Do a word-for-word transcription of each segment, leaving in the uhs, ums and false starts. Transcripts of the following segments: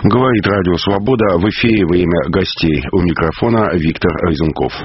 Говорит Радио Свобода, в эфире время гостей. У микрофона Виктор Разумков.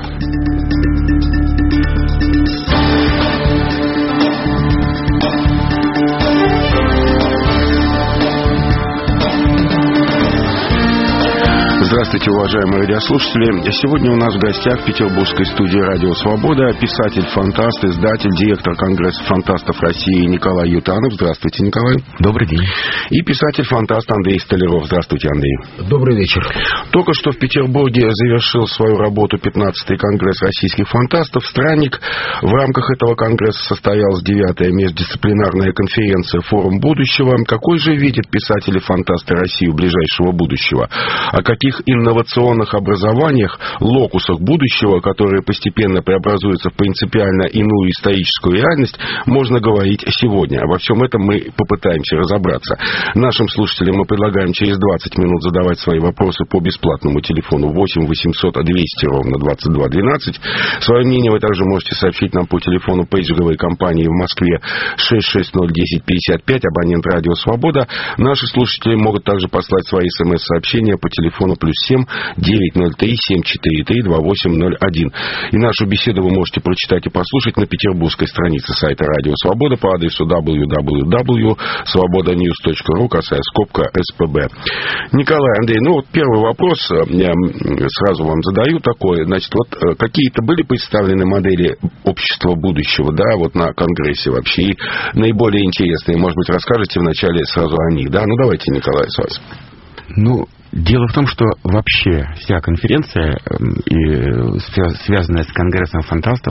Здравствуйте, уважаемые радиослушатели. Сегодня у нас в гостях в петербургской студии «Радио Свобода» писатель-фантаст, издатель, директор Конгресса фантастов России Николай Ютанов. Здравствуйте, Николай. Добрый день. И писатель-фантаст Андрей Столяров. Здравствуйте, Андрей. Добрый вечер. Только что в Петербурге завершил свою работу пятнадцатый Конгресс российских фантастов «Странник». В рамках этого конгресса состоялась девятая междисциплинарная конференция «Форум будущего». Какой же видят писатели-фантасты Россию ближайшего будущего? О каких инновационных образованиях, локусах будущего, которые постепенно преобразуются в принципиально иную историческую реальность, можно говорить сегодня. Во всем этом мы попытаемся разобраться. Нашим слушателям мы предлагаем через двадцать минут задавать свои вопросы по бесплатному телефону восемь восемьсот двести ровно двадцать два двенадцать. Свое мнение вы также можете сообщить нам по телефону пейджинговой компании в Москве шесть шесть ноль десять пятьдесят пять, абонент Радио Свобода. Наши слушатели могут также послать свои смс-сообщения по телефону плюс семь девятьсот три семь четыре три два восемь ноль один. И нашу беседу вы можете прочитать и послушать на петербургской странице сайта Радио Свобода по адресу дабл ю дабл ю дабл ю точка свобода ньюс точка ру, касая скобка эс пэ бэ. Николай, Андрей, ну вот первый вопрос я сразу вам задаю такой. Значит, вот какие-то были представлены модели общества будущего, да, вот на Конгрессе вообще, и наиболее интересные, может быть, расскажете вначале сразу о них, да? Ну, давайте, Николай, с вас. Ну, дело в том, что вообще вся конференция, и связанная с Конгрессом фантастов,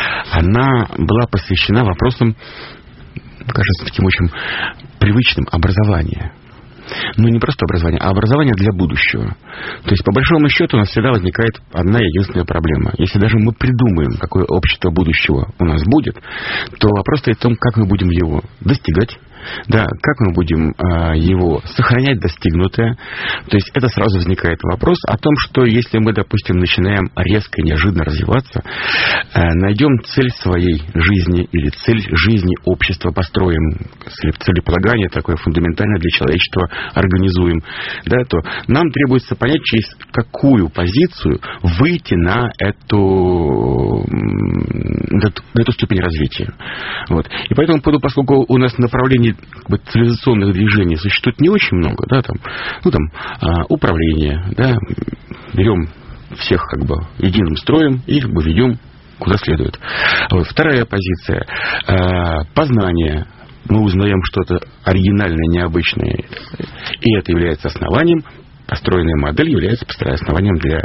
она была посвящена вопросам, кажется, таким очень привычным, образования. Ну, не просто образование, а образование для будущего. То есть, по большому счету, у нас всегда возникает одна единственная проблема. Если даже мы придумаем, какое общество будущего у нас будет, то вопрос стоит в том, как мы будем его достигать, да, как мы будем э, его сохранять достигнутое. То есть это сразу возникает вопрос о том, что если мы, допустим, начинаем резко и неожиданно развиваться, э, найдем цель своей жизни или цель жизни общества, построим целеполагание такое фундаментальное для человечества, организуем, да, то нам требуется понять, через какую позицию выйти на эту, на эту, на эту ступень развития. Вот. И поэтому, поскольку у нас направлений как бы цивилизационных движений существует не очень много, да, там, ну, там, а, управление, да, берем всех как бы единым строем и как бы ведем куда следует. Вот. Вторая позиция а, познание. Мы узнаем что-то оригинальное, необычное, и это является основанием. Построенная модель является основанием для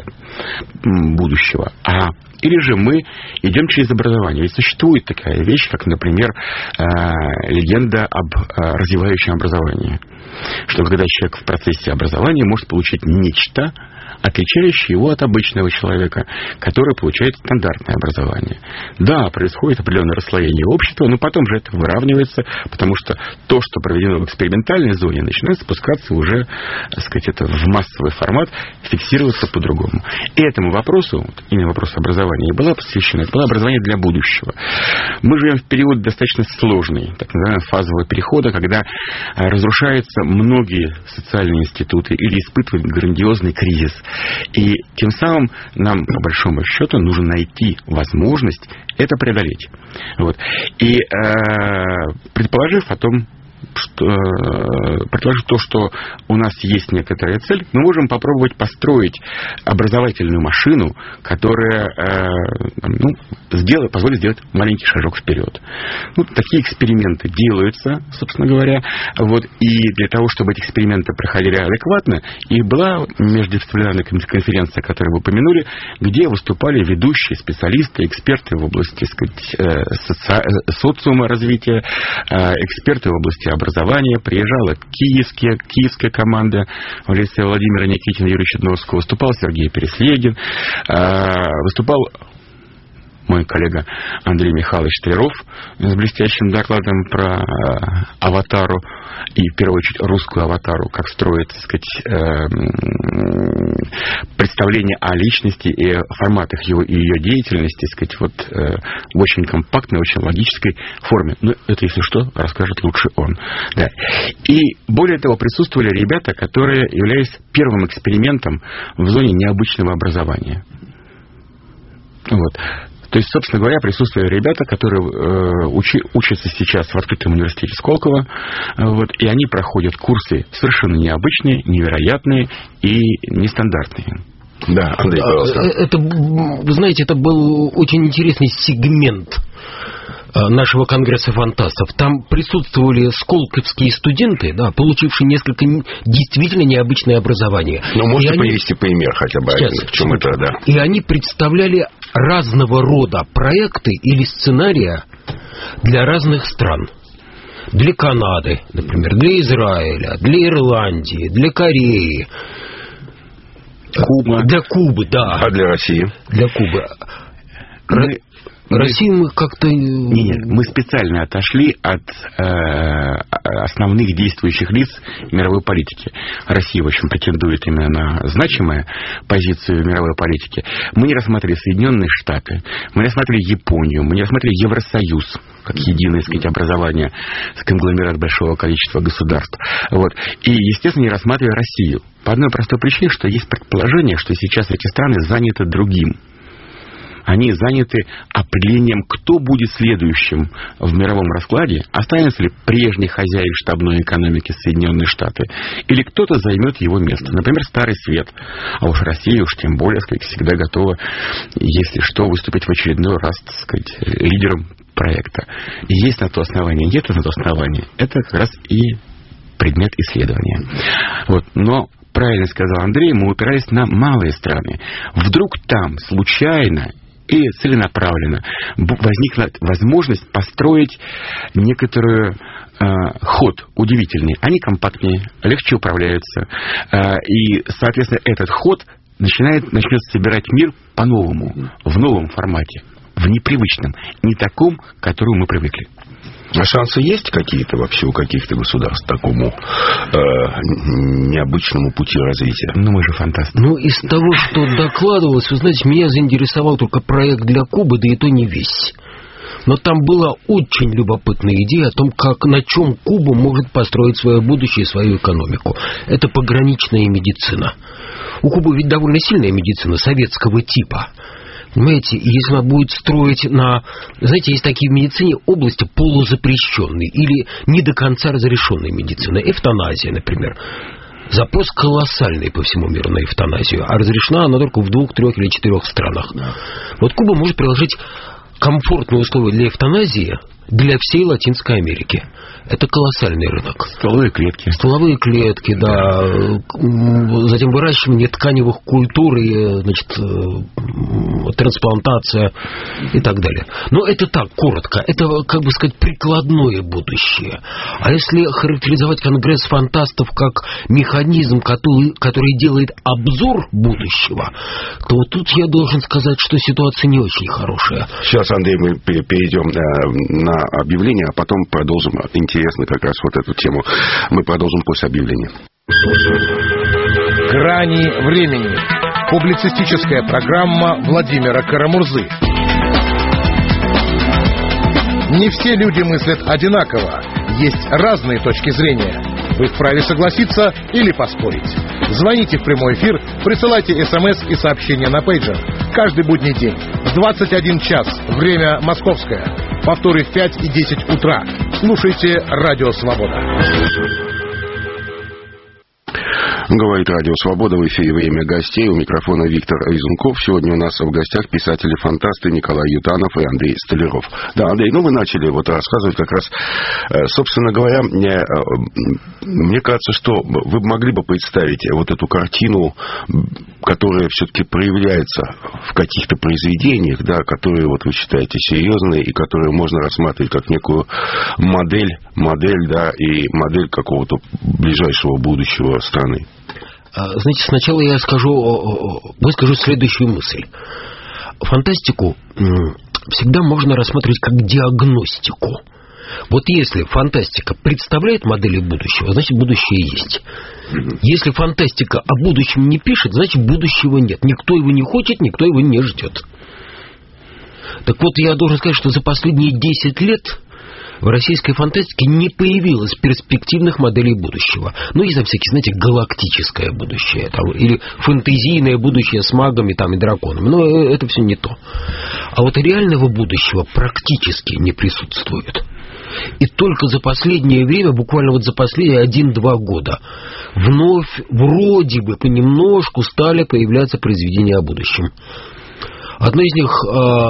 будущего. А или же мы идем через образование. Ведь существует такая вещь, как, например, легенда об развивающем образовании. Что когда человек в процессе образования может получить нечто, отличающее его от обычного человека, который получает стандартное образование. Да, происходит определенное расслоение общества, но потом же это выравнивается, потому что то, что проведено в экспериментальной зоне, начинает спускаться уже, так сказать, это в массовый формат, фиксироваться по-другому. И этому вопросу, именно вопрос образования, и было посвящено, это было образование для будущего. Мы живем в период достаточно сложный, так называемого фазового перехода, когда разрушаются многие социальные институты или испытывают грандиозный кризис. И тем самым нам, по большому счету, нужно найти возможность это преодолеть. Вот. И э, предположив о том, что, предположив то, что у нас есть некоторая цель, мы можем попробовать построить образовательную машину, которая э, ну, сделает, позволит сделать маленький шажок вперед. Ну, такие эксперименты делаются, собственно говоря. Вот, и для того, чтобы эти эксперименты проходили адекватно, и была междисциплинарная конференция, которую вы упомянули, где выступали ведущие специалисты, эксперты в области, так сказать, соци... социума развития, эксперты в области образования. Приезжала киевская, киевская команда в лице Владимира Никитина, Юрия Чудновского. Выступал Сергей Переслегин. Выступал мой коллега Андрей Михайлович Столяров с блестящим докладом про аватару, и в первую очередь русскую аватару, как строит, так сказать, представление о личности и форматах его, и ее деятельности, так сказать, вот в очень компактной, очень логической форме. Но это, если что, расскажет лучше он. Да. И более того, присутствовали ребята, которые являлись первым экспериментом в зоне необычного образования. Вот. То есть, собственно говоря, присутствовали ребята, которые э, учи, учатся сейчас в открытом университете Сколково, э, вот, и они проходят курсы совершенно необычные, невероятные и нестандартные. Да, Андрей, пожалуйста. Это, вы знаете, это был очень интересный сегмент нашего конгресса фантастов. Там присутствовали сколковские студенты, да, получившие несколько действительно необычное образование. Ну, можете они... привести пример хотя бы, Сейчас, в чем это, да? И они представляли разного рода проекты или сценария для разных стран. Для Канады, например, для Израиля, для Ирландии, для Кореи. Куба. Для Кубы, да. А для России? Для Кубы. Мы... Россию мы как-то... Нет, мы специально отошли от э, основных действующих лиц мировой политики. Россия, в общем, претендует именно на значимую позицию в мировой политике. Мы не рассмотрели Соединенные Штаты, мы не рассмотрели Японию, мы не рассмотрели Евросоюз, как единое, так сказать, образование, конгломерат большого количества государств. Вот. И, естественно, не рассматривая Россию. По одной простой причине, что есть предположение, что сейчас эти страны заняты другим. Они заняты определением, кто будет следующим в мировом раскладе, останется ли прежний хозяин штабной экономики Соединенные Штаты, или кто-то займет его место. Например, Старый Свет. А уж Россия уж тем более, сказать, всегда готова, если что, выступить в очередной раз, так сказать, лидером проекта. И есть на то основание, нет на то основание. Это как раз и предмет исследования. Вот. Но правильно сказал Андрей, мы упирались на малые страны. Вдруг там случайно и целенаправленно возникла возможность построить некоторую э, ход удивительный. Они компактнее, легче управляются. Э, и, соответственно, этот ход начинает, начнет собирать мир по-новому, в новом формате, в непривычном, не таком, к которому мы привыкли. А шансы есть какие-то вообще у каких-то государств такому э, необычному пути развития? Ну, мы же фантасты. Ну, из того, что докладывалось, вы знаете, меня заинтересовал только проект для Кубы, да и то не весь. Но там была очень любопытная идея о том, как, на чем Куба может построить свое будущее, свою экономику. Это пограничная медицина. У Кубы ведь довольно сильная медицина советского типа. Понимаете, если она будет строить на... Знаете, есть такие в медицине области полузапрещенные или не до конца разрешенные медицины. Эвтаназия, например. Запрос колоссальный по всему миру на эвтаназию, а разрешена она только в двух, трех или четырех странах. Вот Куба может приложить комфортные условия для эвтаназии для всей Латинской Америки. Это колоссальный рынок. Стволовые клетки. Стволовые клетки, да. Затем выращивание тканевых культур, и, значит, трансплантация и так далее. Но это так, коротко. Это, как бы сказать, прикладное будущее. А если характеризовать Конгресс фантастов как механизм, который, который делает обзор будущего, то вот тут я должен сказать, что ситуация не очень хорошая. Сейчас, Андрей, мы перейдем на объявление, а потом продолжим. Интересно как раз вот эту тему. Мы продолжим после объявления. «Грани времени». Публицистическая программа Владимира Карамурзы. Не все люди мыслят одинаково. Есть разные точки зрения. Вы вправе согласиться или поспорить. Звоните в прямой эфир, присылайте смс и сообщения на пейджер. Каждый будний день в двадцать один час. Время московское. Повторы в пять и десять утра. Слушайте «Радио Свобода». Говорит Радио Свобода, в эфире «Время гостей». У микрофона Виктор Резунков. Сегодня у нас в гостях писатели-фантасты Николай Ютанов и Андрей Столяров. Да, Андрей, ну вы начали вот рассказывать как раз, собственно говоря, мне, мне кажется, что вы могли бы представить вот эту картину, которая все-таки проявляется в каких-то произведениях, да, которые вот вы считаете серьезные и которые можно рассматривать как некую модель, модель, да, и модель какого-то ближайшего будущего страны. Знаете, сначала я скажу, выскажу следующую мысль. Фантастику всегда можно рассматривать как диагностику. Вот если фантастика представляет модели будущего, значит, будущее есть. Если фантастика о будущем не пишет, значит, будущего нет. Никто его не хочет, никто его не ждет. Так вот, я должен сказать, что за последние десять лет в российской фантастике не появилось перспективных моделей будущего. Ну, есть там всякие, знаете, галактическое будущее, там, или фэнтезийное будущее с магами там, и драконами. Но это все не то. А вот реального будущего практически не присутствует. И только за последнее время, буквально вот за последние один-два года, вновь, вроде бы, понемножку стали появляться произведения о будущем. Одно из них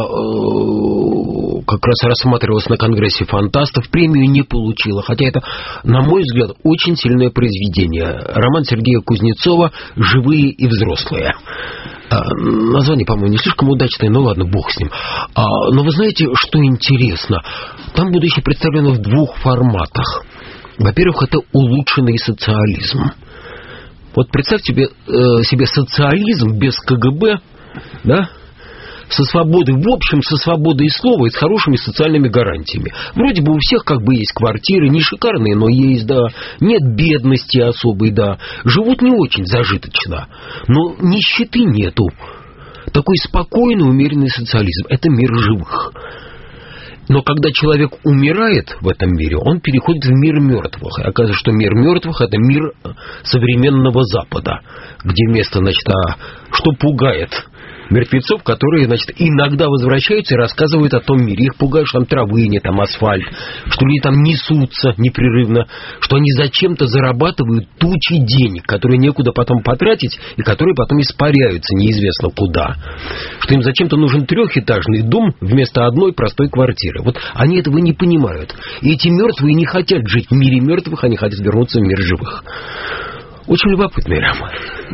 как раз рассматривалось на Конгрессе фантастов, премию не получило, хотя это, на мой взгляд, очень сильное произведение. Роман Сергея Кузнецова «Живые и взрослые». Название, по-моему, не слишком удачное, но ладно, бог с ним. Но вы знаете, что интересно? Там будущее представлено в двух форматах. Во-первых, это улучшенный социализм. Вот представьте себе, себе социализм без ка гэ бэ, да? Со свободой, в общем, со свободой слова и с хорошими социальными гарантиями. Вроде бы у всех как бы есть квартиры, не шикарные, но есть, да. Нет бедности особой, да. Живут не очень зажиточно, но нищеты нету. Такой спокойный, умеренный социализм. Это мир живых. Но когда человек умирает в этом мире, он переходит в мир мертвых. И оказывается, что мир мертвых – это мир современного Запада, где вместо, значит, а, что пугает мертвецов, которые, значит, иногда возвращаются и рассказывают о том мире. Их пугают, что там травы нет, там асфальт, что люди там несутся непрерывно, что они зачем-то зарабатывают тучи денег, которые некуда потом потратить и которые потом испаряются неизвестно куда. Что им зачем-то нужен трехэтажный дом вместо одной простой квартиры. Вот они этого не понимают. И эти мертвые не хотят жить в мире мертвых, они хотят вернуться в мир живых. Очень любопытный роман.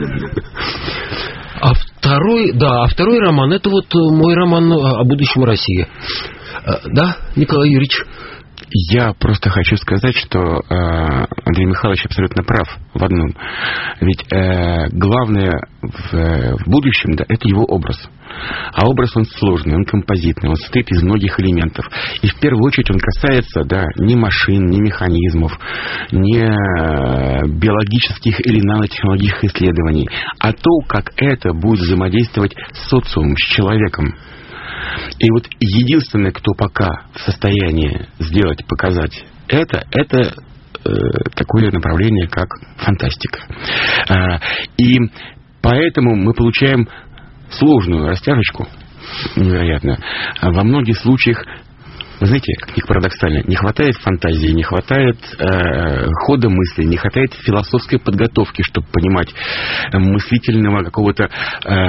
А второй, да, а второй роман, это вот мой роман о будущем России. Да, Николай Юрьевич? Я просто хочу сказать, что э, Андрей Михайлович абсолютно прав в одном. Ведь э, главное в, в будущем, да, это его образ. А образ он сложный, он композитный, он состоит из многих элементов. И в первую очередь он касается, да, не машин, не механизмов, не биологических или нанотехнологических исследований, а то, как это будет взаимодействовать с социумом, с человеком. И вот единственное, кто пока в состоянии сделать, показать это, это э, такое направление, как фантастика. Э, и поэтому мы получаем сложную растяжечку, невероятно. Во многих случаях, вы знаете, как ни парадоксально, не хватает фантазии, не хватает э, хода мысли, не хватает философской подготовки, чтобы понимать э, мыслительного какого-то э,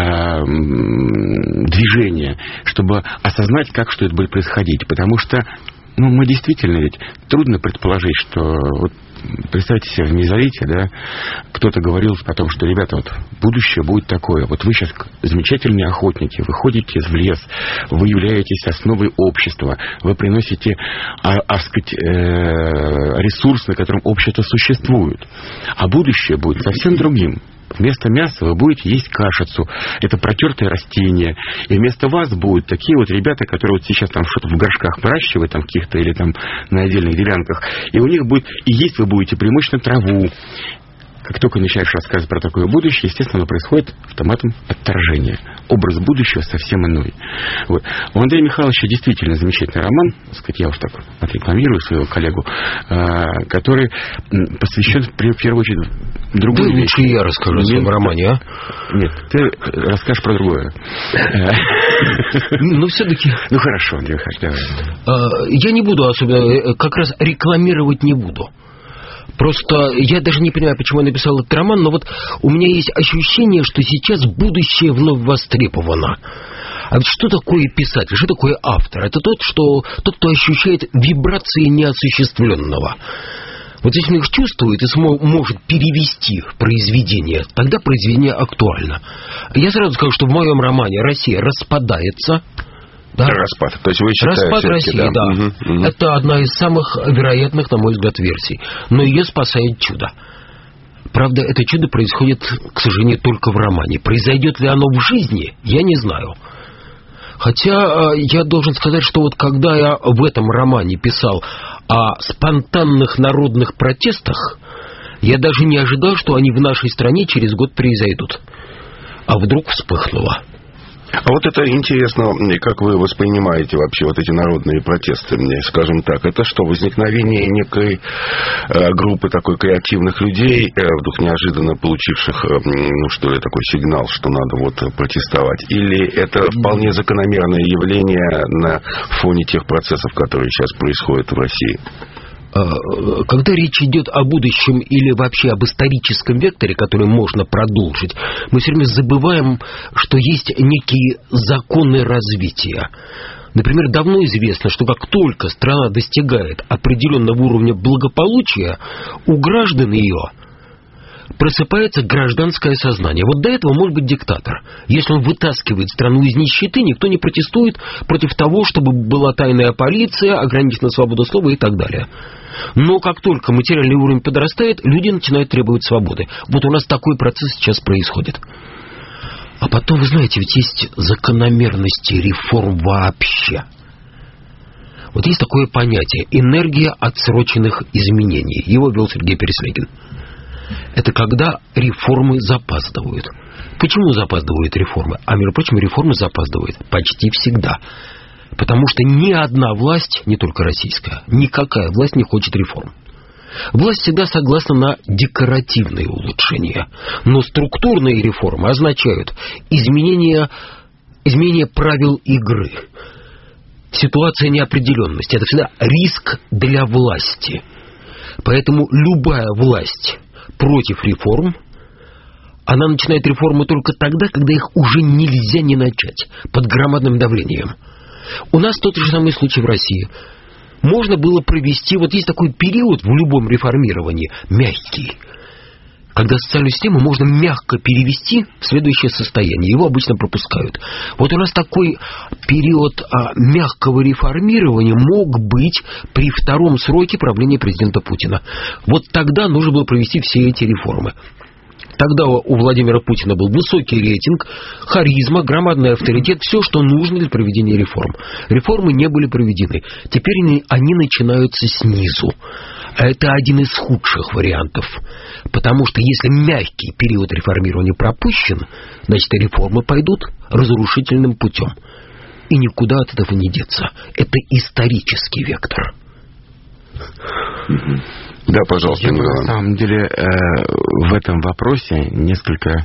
движения, чтобы осознать, как что это будет происходить. Потому что, ну, мы действительно ведь трудно предположить, что вот, представьте себе, в мезолите, да, кто-то говорил о том, что, ребята, вот будущее будет такое. Вот вы сейчас замечательные охотники, вы ходите в лес, вы являетесь основой общества, вы приносите, а, а, сказать, э, ресурс, на котором общество существует. А будущее будет совсем другим. Вместо мяса вы будете есть кашицу. Это протертое растение. И вместо вас будут такие вот ребята, которые вот сейчас там что-то в горшках выращивают, там каких-то, или там на отдельных делянках. И у них будет, и есть вы будете преимущественно траву. Как только начинаешь рассказывать про такое будущее, естественно, оно происходит автоматом отторжения. Образ будущего совсем иной. Вот. У Андрея Михайловича действительно замечательный роман, так сказать, я уж так отрекламирую своего коллегу, который посвящен в первую очередь другой вещи. Лучше я расскажу о своем романе, а? Нет, ты расскажешь про другое. Ну, все-таки... Ну, хорошо, Андрей Михайлович, давай. Я не буду особенно, как раз рекламировать не буду. Просто я даже не понимаю, почему я написал этот роман, но вот у меня есть ощущение, что сейчас будущее вновь востребовано. А ведь что такое писатель, что такое автор? Это тот, что, тот, кто ощущает вибрации неосуществленного. Вот если он их чувствует и сможет, может перевести в произведение, тогда произведение актуально. Я сразу скажу, что в моем романе «Россия распадается». Да? Распад. То есть вы считаете... Распад России, да. да. Угу, угу. Это одна из самых вероятных, на мой взгляд, версий. Но ее спасает чудо. Правда, это чудо происходит, к сожалению, только в романе. Произойдет ли оно в жизни, я не знаю. Хотя я должен сказать, что вот когда я в этом романе писал о спонтанных народных протестах, я даже не ожидал, что они в нашей стране через год произойдут. А вдруг вспыхнуло. А вот это интересно, как вы воспринимаете вообще вот эти народные протесты, скажем так. Это что, возникновение некой э, группы такой креативных людей, э, вдруг неожиданно получивших, э, ну что ли, такой сигнал, что надо вот протестовать? Или это вполне закономерное явление на фоне тех процессов, которые сейчас происходят в России? Когда речь идет о будущем или вообще об историческом векторе, который можно продолжить, мы все время забываем, что есть некие законы развития. Например, давно известно, что как только страна достигает определенного уровня благополучия, у граждан ее просыпается гражданское сознание. Вот до этого может быть диктатор. Если он вытаскивает страну из нищеты, никто не протестует против того, чтобы была тайная полиция, ограничена свобода слова и так далее. Но как только материальный уровень подрастает, люди начинают требовать свободы. Вот у нас такой процесс сейчас происходит. А потом, вы знаете, ведь есть закономерности реформ вообще. Вот есть такое понятие – энергия отсроченных изменений. Его вел Сергей Переслегин. Это когда реформы запаздывают. Почему запаздывают реформы? А, между прочим, реформы запаздывают почти всегда. Потому что ни одна власть, не только российская, никакая власть не хочет реформ. Власть всегда согласна на декоративные улучшения. Но структурные реформы означают изменение, изменение правил игры. Ситуация неопределенности. Это всегда риск для власти. Поэтому любая власть против реформ, она начинает реформы только тогда, когда их уже нельзя не начать, под громадным давлением. У нас тот же самый случай в России. Можно было провести, вот есть такой период в любом реформировании, мягкий, когда социальную систему можно мягко перевести в следующее состояние. Его обычно пропускают. Вот у нас такой период а, мягкого реформирования мог быть при втором сроке правления президента Путина. Вот тогда нужно было провести все эти реформы. Тогда у Владимира Путина был высокий рейтинг, харизма, громадный авторитет, все, что нужно для проведения реформ. Реформы не были проведены. Теперь они, они начинаются снизу. А это один из худших вариантов. Потому что если мягкий период реформирования пропущен, значит, реформы пойдут разрушительным путем. И никуда от этого не деться. Это исторический вектор. Да, пожалуйста. Я бы, на самом деле в этом вопросе несколько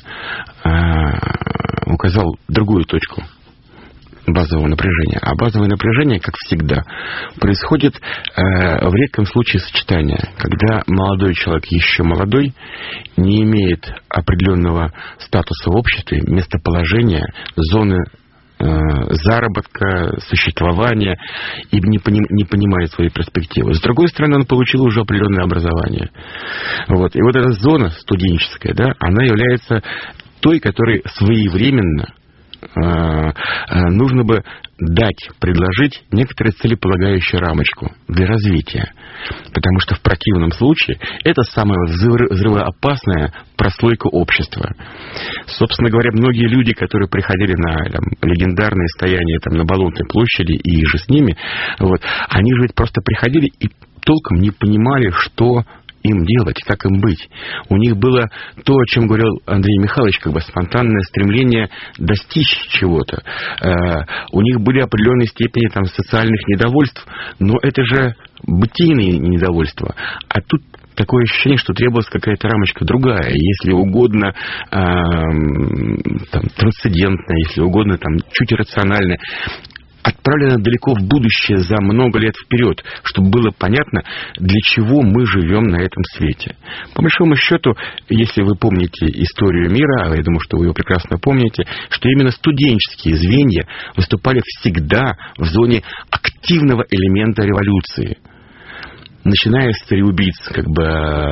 указал другую точку базового напряжения. А базовое напряжение, как всегда, происходит в редком случае сочетания, когда молодой человек еще молодой, не имеет определенного статуса в обществе, местоположения, зоны заработка, существования и не, поним, не понимает своей перспективы. С другой стороны, он получил уже определенное образование. Вот. И вот эта зона студенческая, да, она является той, которой своевременно э, э, нужно бы дать, предложить некоторые целеполагающую рамочку для развития. Потому что в противном случае это самая взрывоопасная прослойка общества. Собственно говоря, многие люди, которые приходили на там, легендарные стояния там, на Болотной площади и же с ними, вот, они же ведь просто приходили и толком не понимали, что им делать, как им быть. У них было то, о чем говорил Андрей Михайлович, как бы спонтанное стремление достичь чего-то. Э, у них были определенные степени там, социальных недовольств, но это же бытийные недовольства. А тут такое ощущение, что требовалась какая-то рамочка другая, если угодно э, там, трансцендентная, если угодно там, чуть иррациональная, отправлена далеко в будущее за много лет вперед, чтобы было понятно, для чего мы живем на этом свете. По большому счету, если вы помните историю мира, а я думаю, что вы ее прекрасно помните, что именно студенческие звенья выступали всегда в зоне активного элемента революции. Начиная с цареубийц, как бы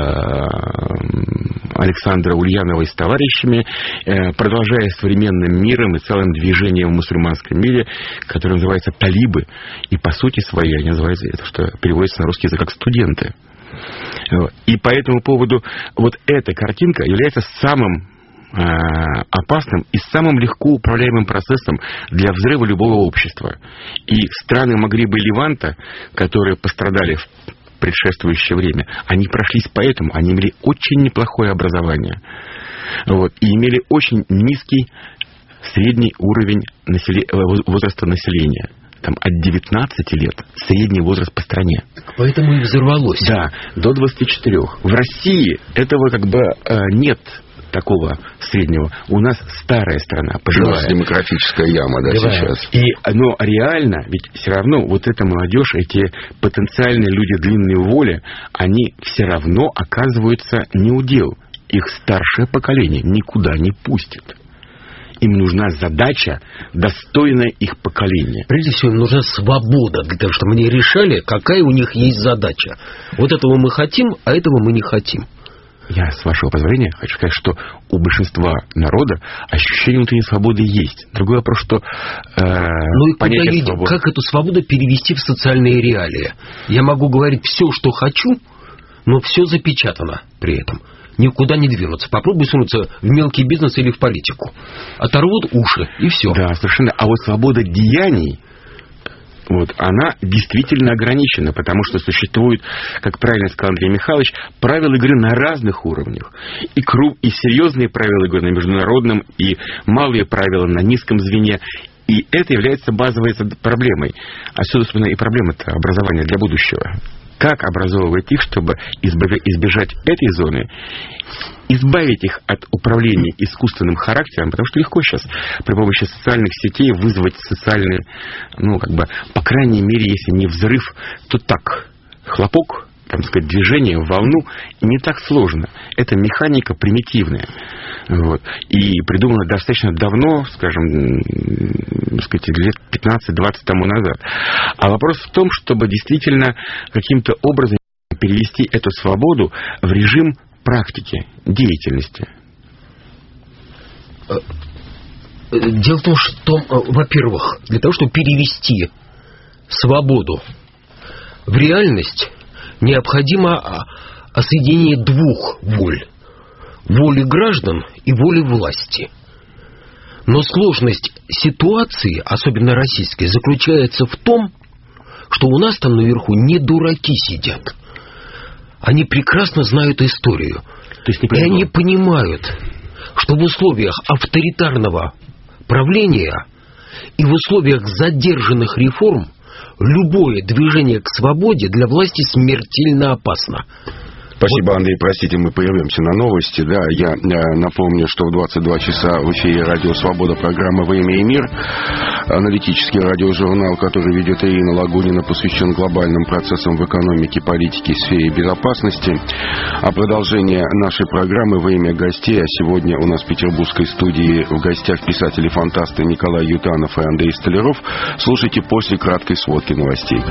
Александра Ульянова и с товарищами, продолжая современным миром и целым движением в мусульманском мире, которое называется талибы, и по сути своей они называются, это что переводится на русский язык как студенты. И по этому поводу вот эта картинка является самым э, опасным и самым легко управляемым процессом для взрыва любого общества. И страны Магриба и Леванта, которые пострадали в предшествующее время, они прошлись по этому, они имели очень неплохое образование. Вот, и имели очень низкий средний уровень насиле... возраста населения. Там от девятнадцати лет средний возраст по стране. Поэтому и взорвалось. Да, до двадцати четырёх. В России этого как бы э, нет такого среднего. У нас старая страна, пожилая. У нас демократическая яма, да, Пожилая. сейчас. И, но реально, ведь все равно вот эта молодежь, эти потенциальные люди длинной воли, они все равно оказываются не у дел. Их старшее поколение никуда не пустит. Им нужна задача, достойная их поколения. Прежде всего, им нужна свобода для того, чтобы они решали, какая у них есть задача. Вот этого мы хотим, а этого мы не хотим. Я, с вашего позволения, хочу сказать, что у большинства народа ощущение внутренней свободы есть. Другой вопрос, что э, ну и понятие свободы... Как эту свободу перевести в социальные реалии? Я могу говорить все, что хочу, но все запечатано при этом. Никуда не двинуться. Попробуй сунуться в мелкий бизнес или в политику. Оторвут уши, и все. Да, совершенно. А вот свобода деяний, вот, она действительно ограничена, потому что существует, как правильно сказал Андрей Михайлович, правила игры на разных уровнях. И, круг, и серьезные правила игры на международном, и малые правила на низком звене. И это является базовой проблемой. Отсюда, собственно, и проблема-то образования для будущего. Как образовывать их, чтобы избежать этой зоны, избавить их от управления искусственным характером, потому что легко сейчас при помощи социальных сетей вызвать социальный, ну, как бы, по крайней мере, если не взрыв, то так, хлопок, там сказать, движение, волну, не так сложно. Это механика примитивная. Вот. И придумана достаточно давно, скажем, так сказать, лет пятнадцать-двадцать тому назад. А вопрос в том, чтобы действительно каким-то образом перевести эту свободу в режим практики, деятельности. Дело в том, что, во-первых, для того, чтобы перевести свободу в реальность, необходимо соединение двух воль. Воли граждан и воли власти. Но сложность ситуации, особенно российской, заключается в том, что у нас там наверху не дураки сидят. Они прекрасно знают историю. То есть не и они понимают, что в условиях авторитарного правления и в условиях задержанных реформ любое движение к свободе для власти смертельно опасно. Спасибо, Андрей. Простите, мы прервемся на новости. Да, я, я напомню, что в двадцать два часа в эфире «Радио Свобода» программа «Время и мир». Аналитический радиожурнал, который ведет Ирина Лагунина, посвящен глобальным процессам в экономике, политике и сфере безопасности. А продолжение нашей программы во имя гостей. А сегодня у нас в петербургской студии в гостях писатели-фантасты Николай Ютанов и Андрей Столяров. Слушайте после краткой сводки новостей.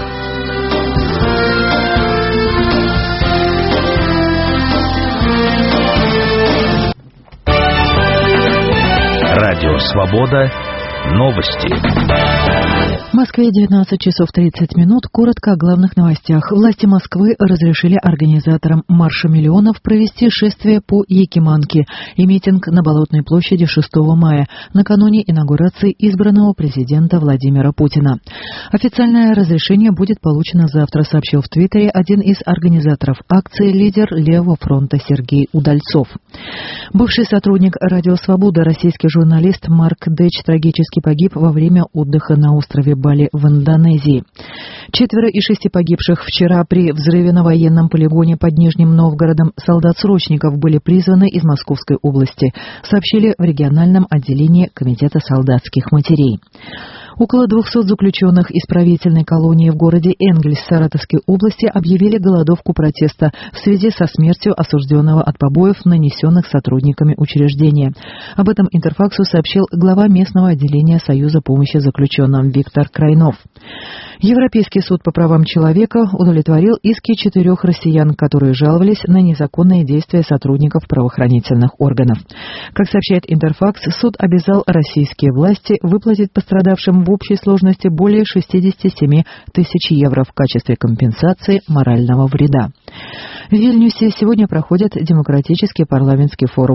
Радио «Свобода». Новости. В Москве девятнадцать часов тридцать минут. Коротко о главных новостях. Власти Москвы разрешили организаторам Марша миллионов провести шествие по Якиманке и митинг на Болотной площади шестого мая, накануне инаугурации избранного президента Владимира Путина. Официальное разрешение будет получено завтра, сообщил в Твиттере один из организаторов акции, лидер Левого фронта Сергей Удальцов. Бывший сотрудник «Радио Свобода», российский журналист Марк Дэч трагически погиб во время отдыха на острове Бали в Индонезии. Четверо из шести погибших вчера при взрыве на военном полигоне под Нижним Новгородом солдат-срочников были призваны из Московской области, сообщили в региональном отделении Комитета солдатских матерей. Около двухсот заключенных исправительной колонии в городе Энгельс Саратовской области объявили голодовку протеста в связи со смертью осужденного от побоев, нанесенных сотрудниками учреждения. Об этом Интерфаксу сообщил глава местного отделения Союза помощи заключенным Виктор Крайнов. Европейский суд по правам человека удовлетворил иски четырех россиян, которые жаловались на незаконные действия сотрудников правоохранительных органов. Как сообщает Интерфакс, суд обязал российские власти выплатить пострадавшим в общей сложности более шестьдесят семь тысяч евро в качестве компенсации морального вреда. В Вильнюсе сегодня проходит демократический парламентский форум.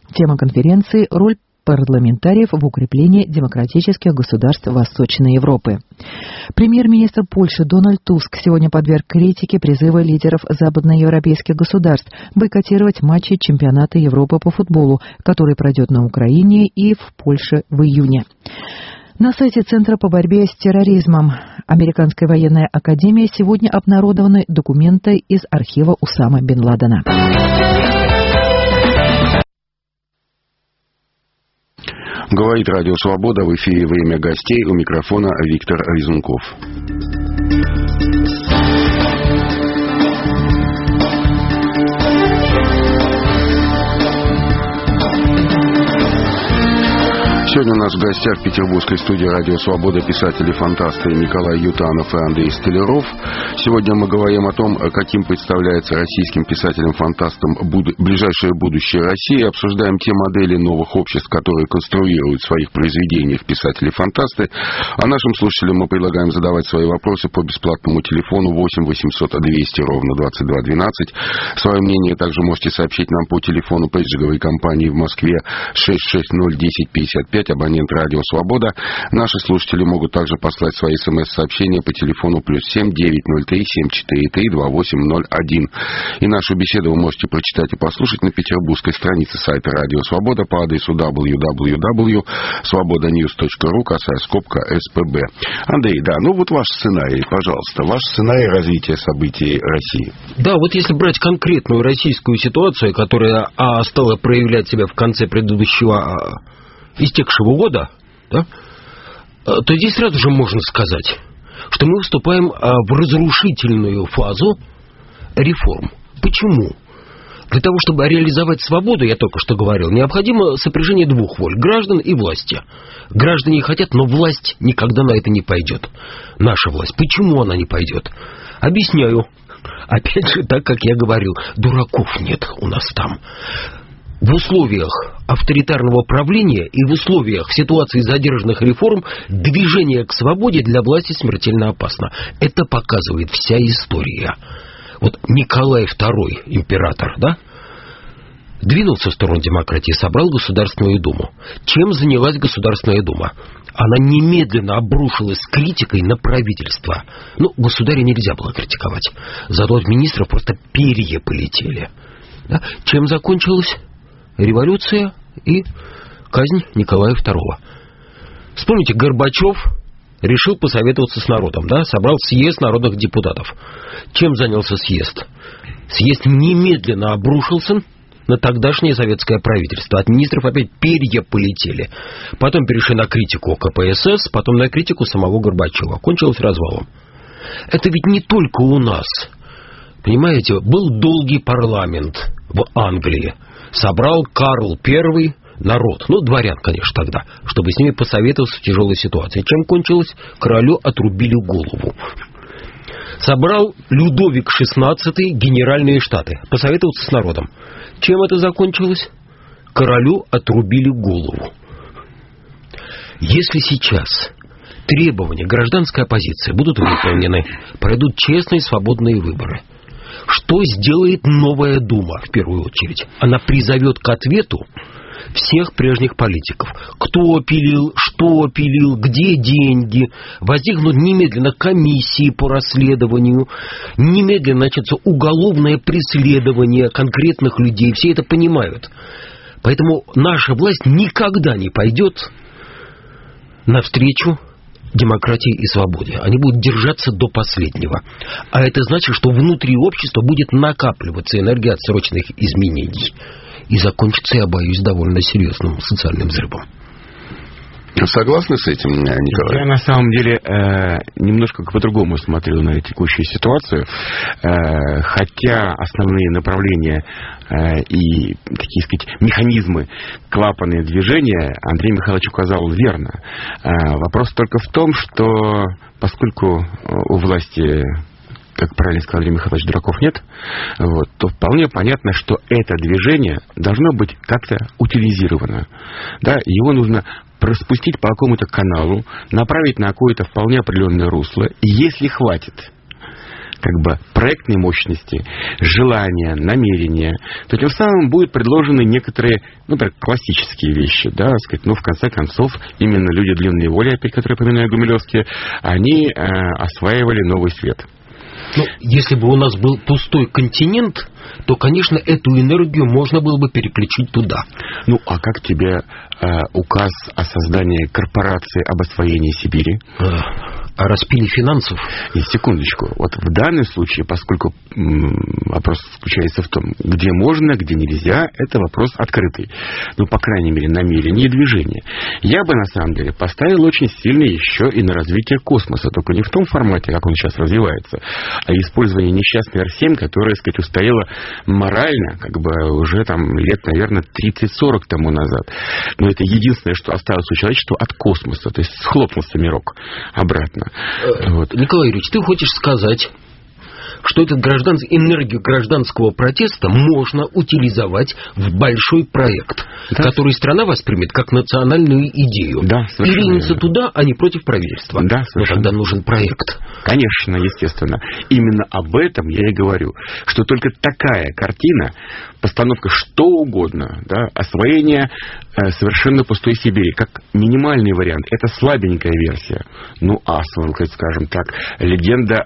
Тема конференции – роль парламентариев в укреплении демократических государств Восточной Европы. Премьер-министр Польши Дональд Туск сегодня подверг критике призыва лидеров западноевропейских государств бойкотировать матчи чемпионата Европы по футболу, который пройдет на Украине и в Польше в июне. На сайте Центра по борьбе с терроризмом Американской военной академии сегодня обнародованы документы из архива Усама бен Ладена. Говорит Радио Свобода, в эфире «Время гостей», у микрофона Виктор Резунков. Сегодня у нас в гостях в петербургской студии «Радио Свобода» писатели-фантасты Николай Ютанов и Андрей Столяров. Сегодня мы говорим о том, каким представляется российским писателям-фантастам буд- ближайшее будущее России. Обсуждаем те модели новых обществ, которые конструируют в своих произведениях писатели-фантасты. А нашим слушателям мы предлагаем задавать свои вопросы по бесплатному телефону восемь восемьсот двести ровно двадцать два двенадцать. Свое мнение также можете сообщить нам по телефону пейджинговой компании в Москве шесть шесть ноль десять пятьдесят пять. Абонент Радио Свобода. Наши слушатели могут также послать свои смс-сообщения по телефону плюс семь девятьсот три семь четыре три два восемь ноль один. И нашу беседу вы можете прочитать и послушать на петербургской странице сайта Радио Свобода по адресу дабл ю дабл ю дабл ю точка свобода ньюс точка ру, косая скобка эс пэ бэ. Андрей, да, ну вот ваш сценарий, пожалуйста, ваш сценарий развития событий России. Да, вот если брать конкретную российскую ситуацию, которая а, стала проявлять себя в конце предыдущего а, истекшего года, да, то здесь сразу же можно сказать, что мы вступаем в разрушительную фазу реформ. Почему? Для того, чтобы реализовать свободу, я только что говорил, необходимо сопряжение двух воль – граждан и власти. Граждане хотят, но власть никогда на это не пойдет. Наша власть. Почему она не пойдет? Объясняю. Опять же, так, как я говорил, дураков нет у нас там. В условиях авторитарного правления и в условиях в ситуации задержанных реформ движение к свободе для власти смертельно опасно. Это показывает вся история. Вот Николай второй, император, да, двинулся в сторону демократии, собрал Государственную Думу. Чем занялась Государственная Дума? Она немедленно обрушилась критикой на правительство. Ну, государя нельзя было критиковать. Зато от министров просто перья полетели. Да? Чем закончилось? Революция и казнь Николая второго. Вспомните, Горбачев решил посоветоваться с народом, да, собрал съезд народных депутатов. Чем занялся съезд? Съезд немедленно обрушился на тогдашнее советское правительство. От министров опять перья полетели. Потом перешли на критику ка пэ эс эс, потом на критику самого Горбачева. Кончилось развалом. Это ведь не только у нас. Понимаете, был долгий парламент в Англии. Собрал Карл Первый народ, ну, дворян, конечно, тогда, чтобы с ними посоветоваться в тяжелой ситуации. Чем кончилось? Королю отрубили голову. Собрал Людовик шестнадцатый Генеральные Штаты, посоветоваться с народом. Чем это закончилось? Королю отрубили голову. Если сейчас требования гражданской оппозиции будут выполнены, пройдут честные свободные выборы, что сделает новая Дума в первую очередь? Она призовет к ответу всех прежних политиков. Кто пилил, что пилил, где деньги. Возникнут немедленно комиссии по расследованию. Немедленно начнется уголовное преследование конкретных людей. Все это понимают. Поэтому наша власть никогда не пойдет навстречу демократии и свободе. Они будут держаться до последнего. А это значит, что внутри общества будет накапливаться энергия отсроченных изменений. И закончится, я боюсь, довольно серьезным социальным взрывом. Согласны с этим, Николай? Я на самом деле э, немножко по-другому смотрю на текущую ситуацию. Э, хотя основные направления э, и, такие сказать, механизмы, клапаны движения Андрей Михайлович указал верно. Э, вопрос только в том, что поскольку у власти, как правильно сказал Андрей Михайлович, дураков нет, вот, то вполне понятно, что это движение должно быть как-то утилизировано. Да, его нужно распустить по какому-то каналу, направить на какое-то вполне определенное русло. И если хватит как бы проектной мощности, желания, намерения, то тем самым будут предложены некоторые, ну, например, классические вещи, да, сказать, ну, в конце концов, именно люди длинной воли, опять, которые поминаю Гумилевские, они э, осваивали новый свет. Ну, если бы у нас был пустой континент, то, конечно, эту энергию можно было бы переключить туда. Ну, а как тебе э, указ о создании корпорации об освоении Сибири? О распиле финансов? И секундочку. Вот в данном случае, поскольку м, вопрос заключается в том, где можно, где нельзя, это вопрос открытый. Ну, по крайней мере, намерение и движение. Я бы, на самом деле, поставил очень сильно еще и на развитие космоса. Только не в том формате, как он сейчас развивается, а использование несчастной эр семь, которая, так сказать, устояла морально, как бы уже там лет, наверное, тридцать-сорок тому назад. Но это единственное, что осталось у человечества от космоса. То есть схлопнулся мирок обратно. Вот. Николай Юрьевич, ты хочешь сказать, что эту граждан... энергию гражданского протеста можно утилизовать в большой проект, да, который страна воспримет как национальную идею. Да, и ринется туда, а не против правительства. Да, но тогда нужен проект. Конечно, естественно. Именно об этом я и говорю, что только такая картина, постановка что угодно, да, освоение э, совершенно пустой Сибири, как минимальный вариант, это слабенькая версия. Ну, а, скажем так, легенда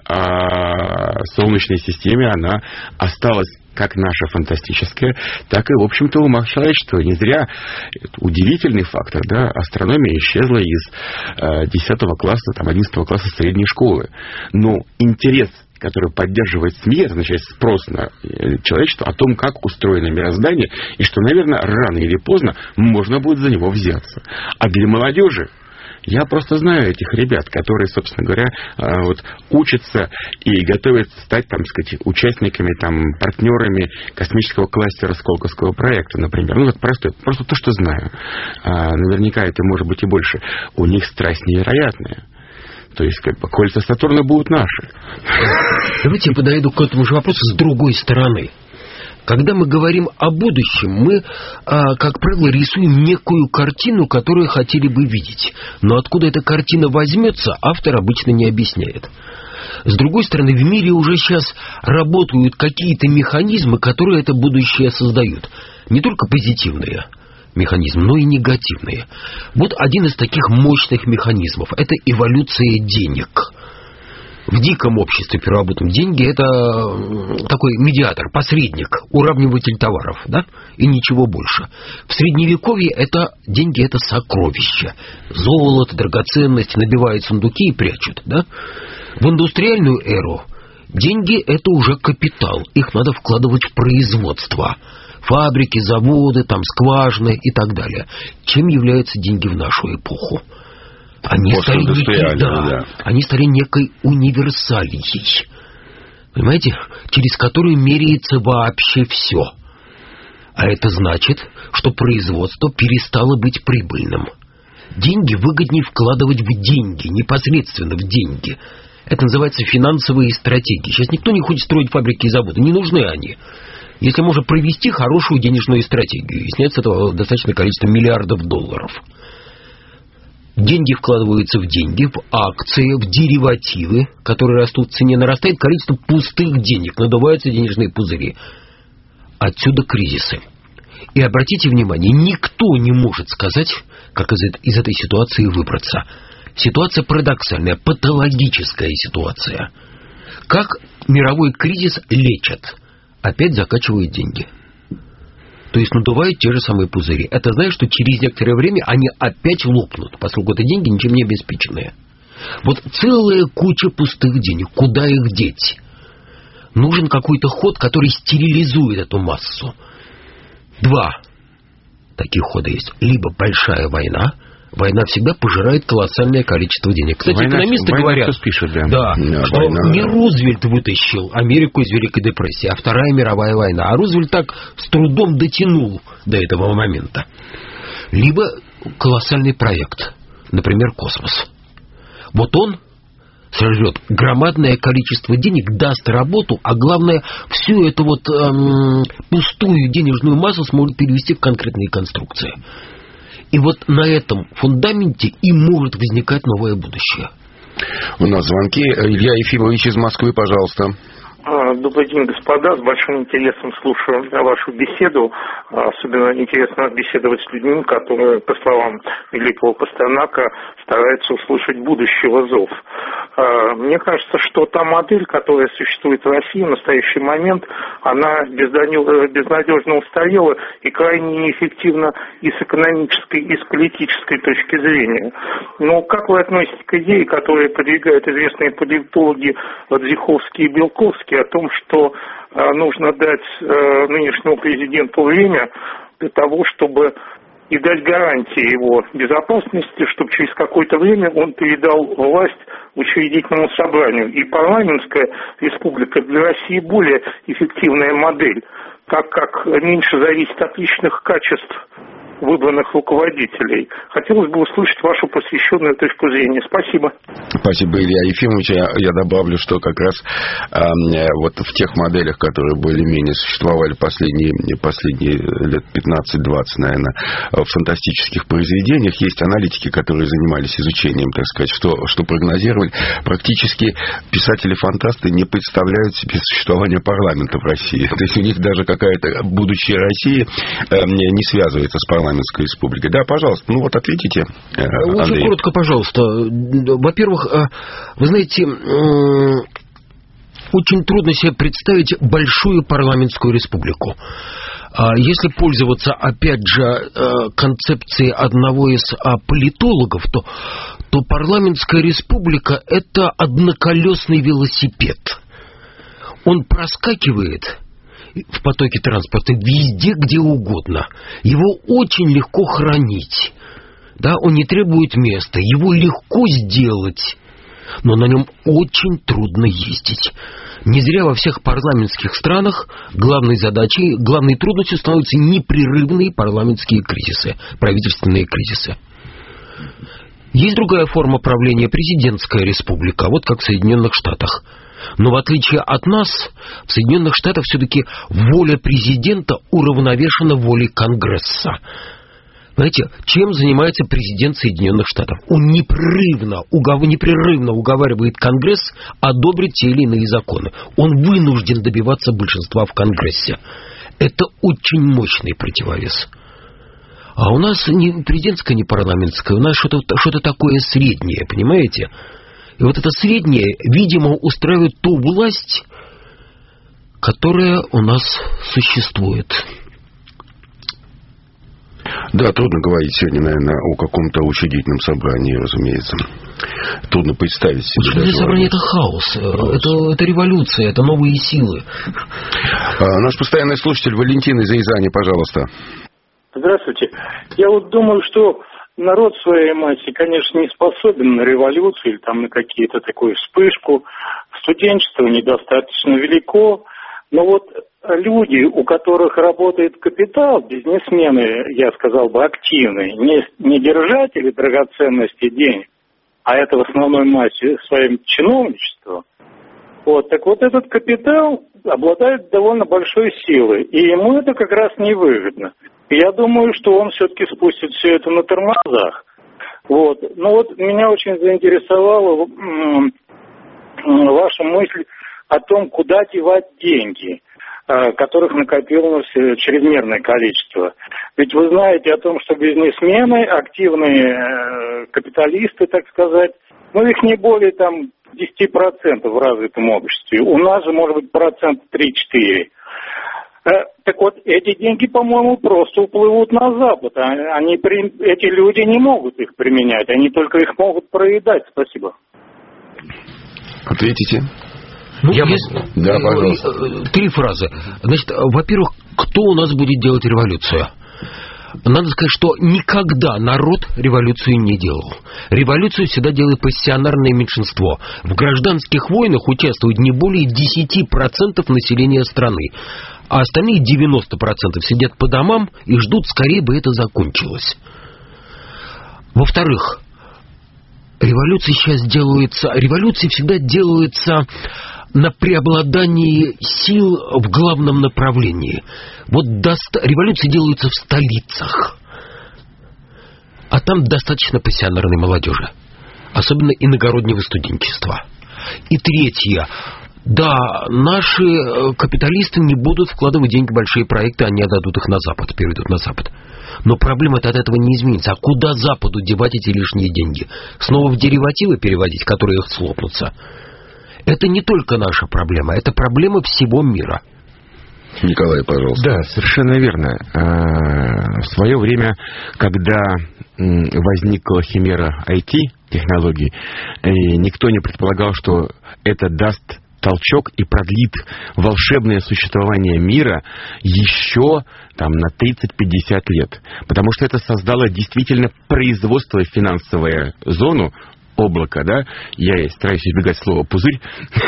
о Солнечной системе, она осталась как наша фантастическая, так и, в общем-то, в умах человечества. Не зря удивительный фактор, да, астрономия исчезла из э, десятого класса, там, одиннадцатого класса средней школы. Но интерес, который поддерживает СМИ, это означает спрос на человечество о том, как устроено мироздание, и что, наверное, рано или поздно можно будет за него взяться. А для молодежи, я просто знаю этих ребят, которые, собственно говоря, вот, учатся и готовятся стать, там, сказать, участниками, там, партнерами космического кластера Сколковского проекта, например. Ну, это просто, просто то, что знаю. А, наверняка это может быть и больше. У них страсть невероятная. То есть, как бы, кольца Сатурна будут наши. Давайте я подойду к этому же вопросу с другой стороны. Когда мы говорим о будущем, мы, а, как правило, рисуем некую картину, которую хотели бы видеть. Но откуда эта картина возьмется, автор обычно не объясняет. С другой стороны, в мире уже сейчас работают какие-то механизмы, которые это будущее создают. Не только позитивные механизмы, но и негативные. Вот один из таких мощных механизмов – это эволюция денег. В диком обществе первобытном деньги – это такой медиатор, посредник, уравниватель товаров, да, и ничего больше. В Средневековье это, деньги – это сокровища. Золото, драгоценности набивают сундуки и прячут, да. В индустриальную эру деньги – это уже капитал, их надо вкладывать в производство. Фабрики, заводы, там, скважины и так далее. Чем являются деньги в нашу эпоху? Они стали, некой, да, да. они стали некой универсалией, понимаете, через которую меряется вообще все. А это значит, что производство перестало быть прибыльным. Деньги выгоднее вкладывать в деньги, непосредственно в деньги. Это называется финансовые стратегии. Сейчас никто не хочет строить фабрики и заводы, не нужны они. Если можно провести хорошую денежную стратегию, и снять с этого достаточное количество миллиардов долларов. Деньги вкладываются в деньги, в акции, в деривативы, которые растут в цене, нарастает количество пустых денег, надуваются денежные пузыри. Отсюда кризисы. И обратите внимание, никто не может сказать, как из, из этой ситуации выбраться. Ситуация парадоксальная, патологическая ситуация. Как мировой кризис лечат? Опять закачивают деньги. То есть надувают те же самые пузыри. Это значит, что через некоторое время они опять лопнут, поскольку это деньги ничем не обеспеченные. Вот целая куча пустых денег. Куда их деть? Нужен какой-то ход, который стерилизует эту массу. Два таких хода есть. Либо большая война. Война всегда пожирает колоссальное количество денег. Кстати, война, экономисты война говорят, пишет, да. Да, да, что война, не Рузвельт вытащил Америку из Великой депрессии, а Вторая мировая война. А Рузвельт так с трудом дотянул до этого момента. Либо колоссальный проект, например, космос. Вот он сожрет громадное количество денег, даст работу, а главное, всю эту вот эм, пустую денежную массу сможет перевести в конкретные конструкции. И вот на этом фундаменте и может возникать новое будущее. У нас звонки. Илья Ефимович из Москвы, пожалуйста. Добрый день, господа. С большим интересом слушаю вашу беседу. Особенно интересно беседовать с людьми, которые, по словам великого Пастернака, стараются услышать будущего зов. Мне кажется, что та модель, которая существует в России в настоящий момент, она безнадежно устарела и крайне неэффективна и с экономической, и с политической точки зрения. Но как вы относитесь к идее, которую продвигают известные политологи Ладзиховский и Белковский, о том, что э, нужно дать э, нынешнему президенту время для того, чтобы и дать гарантии его безопасности, чтобы через какое-то время он передал власть учредительному собранию. И парламентская республика для России более эффективная модель, так как меньше зависит от личных качеств выбранных руководителей. Хотелось бы услышать вашу посвященную точку зрения. Спасибо. Спасибо, Илья Ефимович. Я, я добавлю, что как раз э, вот в тех моделях, которые более-менее существовали последние, последние лет пятнадцать-двадцать, наверное, в фантастических произведениях, есть аналитики, которые занимались изучением, так сказать, что, что прогнозировали. Практически писатели-фантасты не представляют себе существование парламента в России. То есть у них даже какая-то будущее России э, не связывается с парламентом. Республика. Да, пожалуйста, ну вот ответите, Андрей. Очень коротко, пожалуйста. Во-первых, вы знаете, очень трудно себе представить большую парламентскую республику. Если пользоваться, опять же, концепцией одного из политологов, то, то парламентская республика – это одноколесный велосипед. Он проскакивает в потоке транспорта везде, где угодно. Его очень легко хранить. Да, он не требует места. Его легко сделать. Но на нем очень трудно ездить. Не зря во всех парламентских странах главной задачей, главной трудностью становятся непрерывные парламентские кризисы, правительственные кризисы. Есть другая форма правления – президентская республика, вот как в Соединенных Штатах. Но в отличие от нас, в Соединенных Штатах все-таки воля президента уравновешена волей Конгресса. Знаете, чем занимается президент Соединенных Штатов? Он непрерывно, угов... непрерывно уговаривает Конгресс одобрить те или иные законы. Он вынужден добиваться большинства в Конгрессе. Это очень мощный противовес. А у нас не президентская, не парламентская, у нас что-то, что-то такое среднее, понимаете? И вот это среднее, видимо, устраивает ту власть, которая у нас существует. Да, трудно говорить сегодня, наверное, о каком-то учредительном собрании, разумеется. Трудно представить себе. Учредительное собрание – это хаос, хаос. Это, это революция, это новые силы. А, наш постоянный слушатель Валентин из Рязани, пожалуйста. Здравствуйте. Я вот думаю, что народ в своей массе, конечно, не способен на революцию или там на какие-то такую вспышку. Студенчество недостаточно велико. Но вот люди, у которых работает капитал, бизнесмены, я сказал бы, активные, не, не держатели драгоценностей денег, а это в основной массе своим чиновничеством. Вот, так вот этот капитал обладает довольно большой силой, и ему это как раз невыгодно. Я думаю, что он все-таки спустит все это на тормозах. Вот. Но вот меня очень заинтересовала м- м- ваша мысль о том, куда девать деньги, э, которых накопилось чрезмерное количество. Ведь вы знаете о том, что бизнесмены, активные э, капиталисты, так сказать, ну их не более там десять процентов в развитом обществе. У нас же может быть процент три-четыре. Так вот, эти деньги, по-моему, просто уплывут на Запад. Они, эти люди не могут их применять, они только их могут проедать. Спасибо. Ответите. Ну, Я есть, да, пожалуйста. Три фразы. Значит, во-первых, кто у нас будет делать революцию? Надо сказать, что никогда народ революцию не делал. Революцию всегда делает пассионарное меньшинство. В гражданских войнах участвует не более десять процентов населения страны. А остальные девяносто процентов сидят по домам и ждут, скорее бы это закончилось. Во-вторых, революции сейчас делаются... Революции всегда делаются на преобладании сил в главном направлении. Вот доста... революции делаются в столицах. А там достаточно пассионарной молодежи. особенно иногороднего студенчества. И третье. Да, наши капиталисты не будут вкладывать деньги в большие проекты, они отдадут их на Запад, переведут на Запад. Но проблема-то от этого не изменится. А куда Западу девать эти лишние деньги? Снова в деривативы переводить, которые их слопнутся? Это не только наша проблема, это проблема всего мира. Николай, пожалуйста. Да, совершенно верно. В свое время, когда возникла химера ай ти-технологий, никто не предполагал, что это даст толчок и продлит волшебное существование мира еще там, на тридцать-пятьдесят лет. Потому что это создало действительно производство, финансовую зону, облако, да, я стараюсь избегать слова «пузырь»,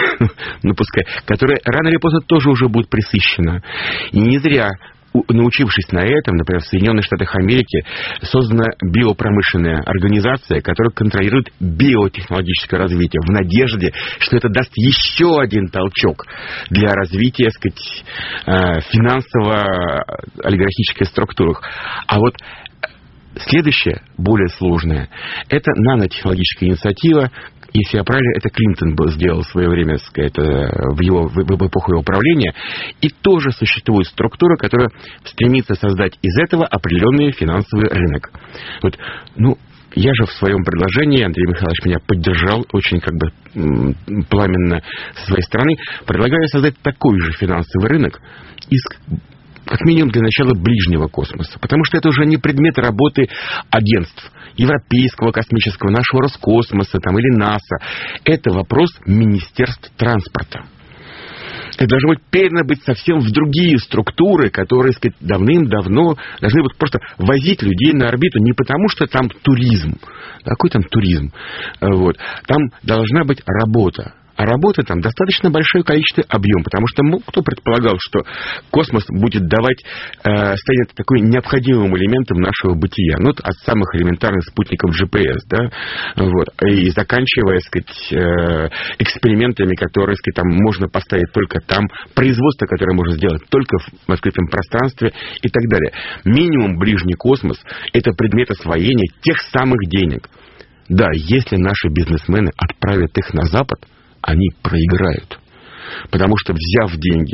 ну пускай, которое рано или поздно тоже уже будет пресыщено. И не зря, научившись на этом, например, в Соединенных Штатах Америки создана биопромышленная организация, которая контролирует биотехнологическое развитие в надежде, что это даст еще один толчок для развития, так сказать, финансово-олигархической структуры. А вот следующее, более сложное, это нанотехнологическая инициатива. Если я правильно, это Клинтон был, сделал в свое время, сказать, в, его, в эпоху его правления. И тоже существует структура, которая стремится создать из этого определенный финансовый рынок. Вот, ну, я же в своем предложении, Андрей Михайлович меня поддержал очень как бы пламенно со своей стороны, предлагаю создать такой же финансовый рынок из, как минимум, для начала ближнего космоса. Потому что это уже не предмет работы агентств Европейского космического, нашего Роскосмоса там, или НАСА. Это вопрос Министерств транспорта. Это должно быть передано быть совсем в другие структуры, которые, сказать, давным-давно должны вот просто возить людей на орбиту не потому, что там туризм. Какой там туризм? Вот. Там должна быть работа. А работы там достаточно большое количество объем, потому что ну, кто предполагал, что космос будет давать, э, станет такой необходимым элементом нашего бытия. Ну, от самых элементарных спутников джи пи эс, да, вот, и заканчивая, сказать, э, экспериментами, которые, сказать, там можно поставить только там, производство, которое можно сделать только в открытом пространстве и так далее. Минимум ближний космос – это предмет освоения тех самых денег. Да, если наши бизнесмены отправят их на Запад, они проиграют. Потому что, взяв деньги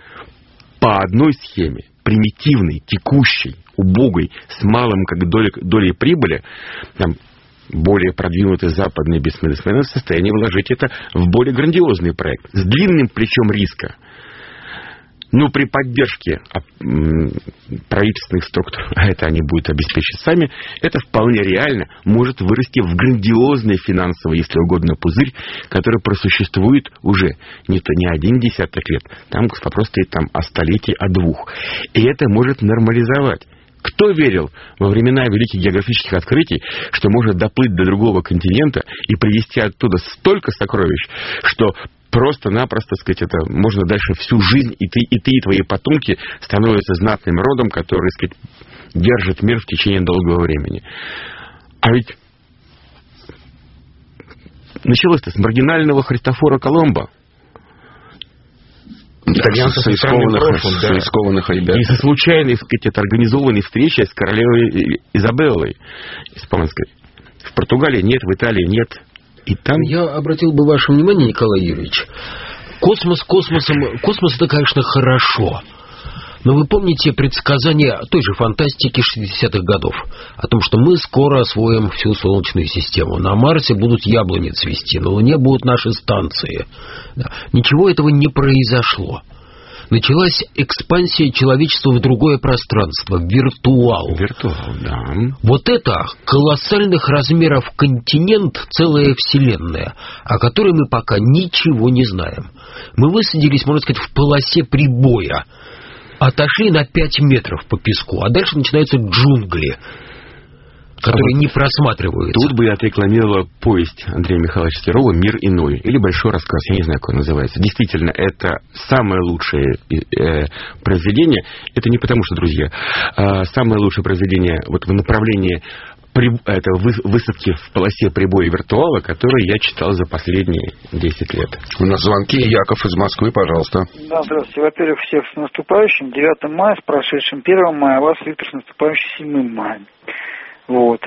по одной схеме, примитивной, текущей, убогой, с малым как долей, долей прибыли, там, более продвинутые западные бизнесмены в состоянии вложить это в более грандиозный проект с длинным плечом риска. Но при поддержке правительственных структур, а это они будут обеспечить сами, это вполне реально может вырасти в грандиозный финансовый, если угодно, пузырь, который просуществует уже не, то, не один десяток лет. Там вопрос стоит там, о столетии, о двух. И это может нормализовать. Кто верил во времена великих географических открытий, что можно доплыть до другого континента и привезти оттуда столько сокровищ, что просто-напросто, сказать, это можно дальше всю жизнь, и ты, и ты, и твои потомки становятся знатным родом, который, сказать, держит мир в течение долгого времени. А ведь началось-то с маргинального Христофора Колумба. Итальянцев с рискованных ребят. И со случайной, сказать, это организованной встречи с королевой Изабеллой испанской. В Португалии нет, в Италии нет. И там... Я обратил бы ваше внимание, Николай Юрьевич, космос космосом... Космос это, конечно, хорошо. Но вы помните предсказания той же фантастики шестидесятых годов о том, что мы скоро освоим всю Солнечную систему. На Марсе будут яблони цвести, на Луне будут наши станции. Да. Ничего этого не произошло. Началась экспансия человечества в другое пространство, в виртуал. Виртуал, да. Вот это колоссальных размеров континент, целая вселенная, о которой мы пока ничего не знаем. Мы высадились, можно сказать, в полосе прибоя. Отошли на пять метров по песку, а дальше начинаются джунгли, которые а не просматриваются. Тут бы я отрекламировала повесть Андрея Михайловича Серова «Мир иной» или «Большой рассказ», я не знаю, как он называется. Действительно, это самое лучшее э, произведение. Это не потому, что, друзья, э, самое лучшее произведение вот в направлении при, это, вы, высадки в полосе прибоя виртуала, которое я читал за последние десять лет. У нас звонки. Яков из Москвы, пожалуйста. Да, здравствуйте. Во-первых, всех с наступающим девятым мая, с прошедшим первым мая, а вас, Виктор, с наступающим седьмым мая. Вот.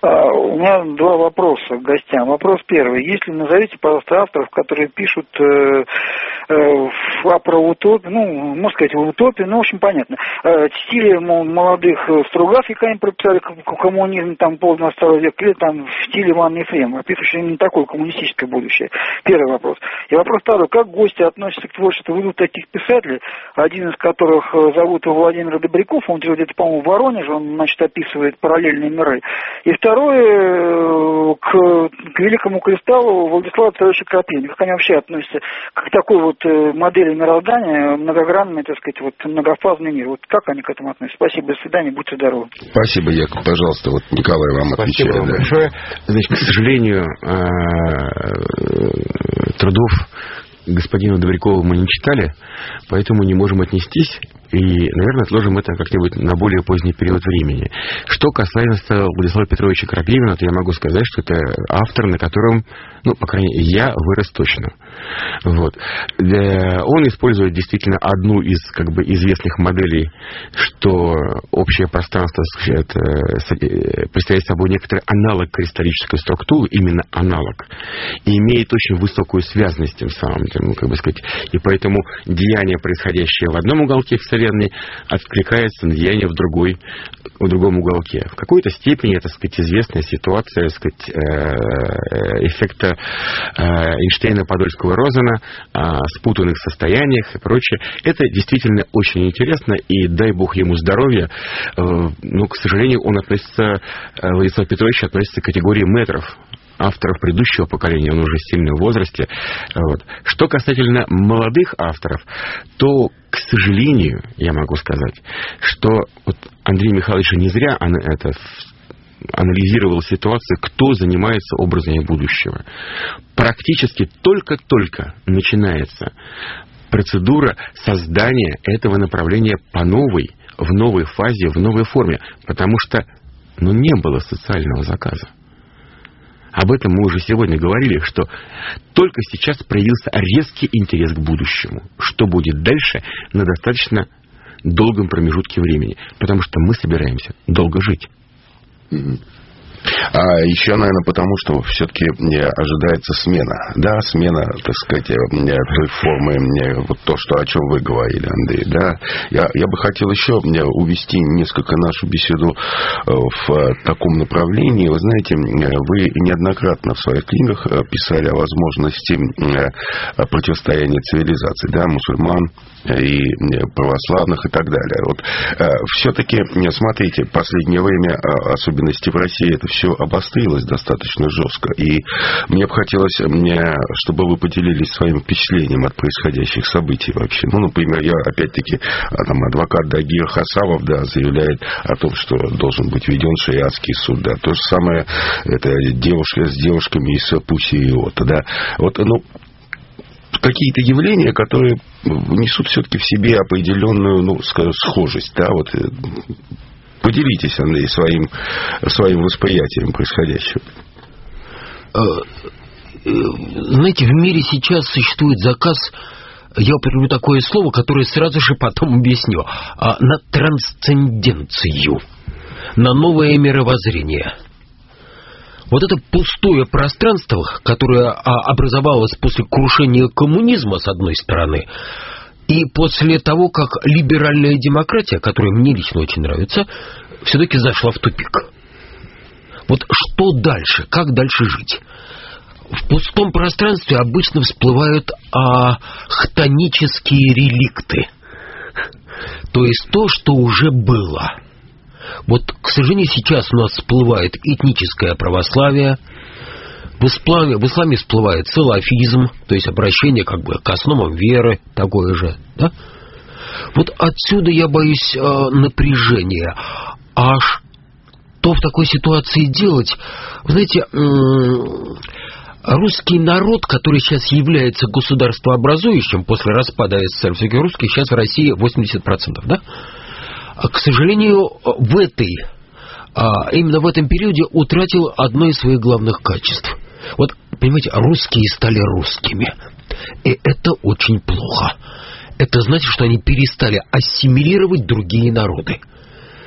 У меня два вопроса к гостям. Вопрос первый. Если назовите, пожалуйста, авторов, которые пишут э, э, про утопию, ну, можно сказать, в утопии, ну, в общем, понятно. Э, в стиле молодых Стругацких, как они прописали коммунизм, там, полдвенадцатого века, или там в стиле Ивана Ефремова, описывающий именно такое коммунистическое будущее. Первый вопрос. И вопрос второй. Как гости относятся к творчеству двух таких писателей, один из которых зовут его Владимир Добряков, он живет где-то, по-моему, в Воронеже, он, значит, описывает параллельные миры. И второе, к, к великому кристаллу Владислава Царевича Крапивина. Как они вообще относятся к такой вот модели мироздания, многогранной, так сказать, вот многофазный мир. Вот как они к этому относятся? Спасибо, до свидания, будьте здоровы. Спасибо, Яков, пожалуйста, вот Николай вам отвечает. Спасибо вам большое. Значит, к сожалению, трудов господина Добрякова мы не читали, поэтому не можем отнестись. И, наверное, отложим это как-нибудь на более поздний период времени. Что касается Владислава Петровича Крапивина, то я могу сказать, что это автор, на котором, ну, по крайней мере, я вырос точно. Вот. Он использует действительно одну из, как бы, известных моделей, что общее пространство это, представляет собой некоторый аналог кристаллической структуры, именно аналог, и имеет очень высокую связность тем самым, ну, как бы сказать, и поэтому деяние, происходящее в одном уголке Вселенной, откликается на деяние в другой, в другом уголке. В какой-то степени это, так сказать, известная ситуация, так сказать, эффекта Эйнштейна-Подольского-Розена о спутанных состояниях и прочее. Это действительно очень интересно, и дай бог ему здоровья. Но, к сожалению, он относится, Владислав Петрович относится к категории мэтров, авторов предыдущего поколения, он уже сильно в возрасте. Вот. Что касательно молодых авторов, то, к сожалению, я могу сказать, что вот Андрей Михайлович не зря это, анализировал ситуацию, кто занимается образами будущего. Практически только-только начинается процедура создания этого направления по новой, в новой фазе, в новой форме, потому что ну, не было социального заказа. Об этом мы уже сегодня говорили, что только сейчас проявился резкий интерес к будущему. Что будет дальше на достаточно долгом промежутке времени. Потому что мы собираемся долго жить. А еще, наверное, потому что все-таки ожидается смена. Да, смена, так сказать, той формы, вот то, что, о чем вы говорили, Андрей. Да, я, я бы хотел еще увести несколько нашу беседу в таком направлении. Вы знаете, вы неоднократно в своих книгах писали о возможности противостояния цивилизаций, да, мусульман и православных и так далее. Вот все-таки, смотрите, в последнее время особенности в России это все обострилось достаточно жестко. И мне бы хотелось, чтобы вы поделились своим впечатлением от происходящих событий вообще. Ну, например, я, опять-таки, там, адвокат Дагир Хасавов, да, заявляет о том, что должен быть введен шариатский суд, да. То же самое, это девушка с девушками из Пуси и Иота, да. Вот, ну, какие-то явления, которые несут все-таки в себе определенную, ну, скажем, схожесть, да, вот. Поделитесь, Андрей, своим, своим восприятием происходящего. Знаете, в мире сейчас существует заказ, я употреблю такое слово, которое сразу же потом объясню, на трансценденцию, на новое мировоззрение. Вот это пустое пространство, которое образовалось после крушения коммунизма, с одной стороны, и после того, как либеральная демократия, которая мне лично очень нравится, все-таки зашла в тупик. Вот что дальше? Как дальше жить? В пустом пространстве обычно всплывают а, хтонические реликты. То есть то, что уже было. Вот, к сожалению, сейчас у нас всплывает этническое православие. В исламе, в исламе всплывает салафизм, то есть обращение как бы к основам веры, такое же, да? Вот отсюда я боюсь э, напряжения. А что в такой ситуации делать? Вы знаете, э, русский народ, который сейчас является государствообразующим после распада СССР, все-таки русских сейчас в России восемьдесят процентов, да? А, к сожалению, в этой, а, именно в этом периоде утратил одно из своих главных качеств. Вот, понимаете, русские стали русскими. И это очень плохо. Это значит, что они перестали ассимилировать другие народы.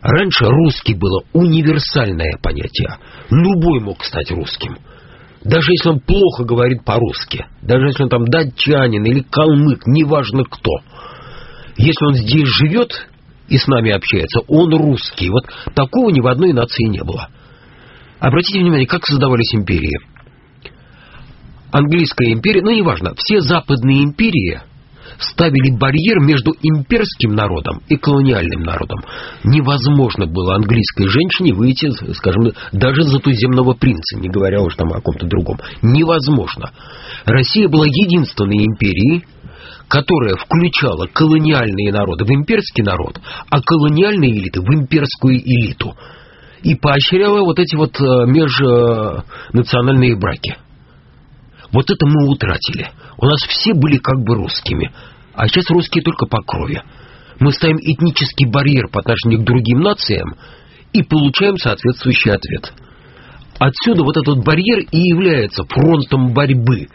Раньше русский было универсальное понятие. Любой мог стать русским. Даже если он плохо говорит по-русски, даже если он там датчанин или калмык, неважно кто. Если он здесь живет и с нами общается, он русский. Вот такого ни в одной нации не было. Обратите внимание, как создавались империи. Английская империя, ну неважно, все западные империи ставили барьер между имперским народом и колониальным народом. Невозможно было английской женщине выйти, скажем, даже за туземного принца, не говоря уж там о ком-то другом. Невозможно. Россия была единственной империей, которая включала колониальные народы в имперский народ, а колониальные элиты в имперскую элиту. И поощряла вот эти вот межнациональные браки. Вот это мы утратили. У нас все были как бы русскими, а сейчас русские только по крови. Мы ставим этнический барьер по отношению к другим нациям и получаем соответствующий ответ. Отсюда вот этот барьер и является фронтом борьбы,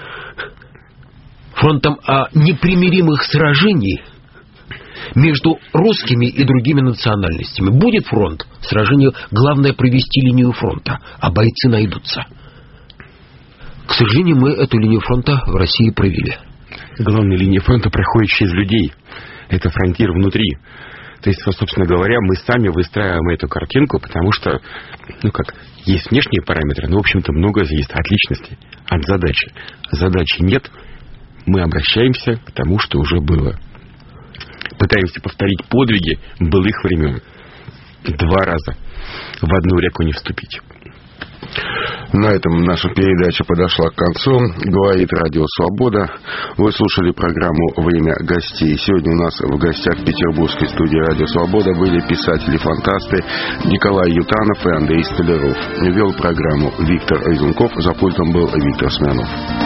фронтом а, непримиримых сражений между русскими и другими национальностями. Будет фронт, сражение, главное провести линию фронта, а бойцы найдутся. К сожалению, мы эту линию фронта в России провели. Главная линия фронта проходит через людей. Это фронтир внутри. То есть, собственно говоря, мы сами выстраиваем эту картинку, потому что, ну как, есть внешние параметры, но, в общем-то, много зависит от личности, от задачи. Задачи нет, мы обращаемся к тому, что уже было. Пытаемся повторить подвиги былых времен. Два раза в одну реку не вступить. На этом наша передача подошла к концу. Говорит Радио Свобода. Вы слушали программу «Время гостей». Сегодня у нас в гостях в петербургской студии Радио Свобода были писатели-фантасты Николай Ютанов и Андрей Столяров. Вел программу Виктор Изунков. За пультом был Виктор Смирнов.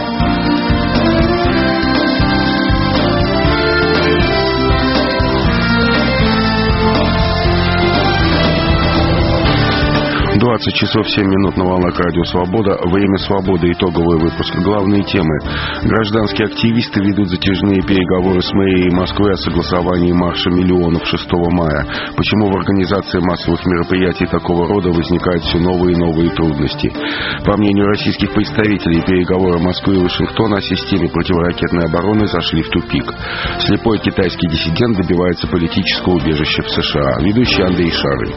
двадцать часов семь минут на волнах Радио Свобода. Время свободы. Итоговый выпуск. Главные темы. Гражданские активисты ведут затяжные переговоры с мэрией Москвы о согласовании марша миллионов шестого мая. Почему в организации массовых мероприятий такого рода возникают все новые и новые трудности? По мнению российских представителей, переговоры Москвы и Вашингтона о системе противоракетной обороны зашли в тупик. Слепой китайский диссидент добивается политического убежища в США. Ведущий Андрей Шарый.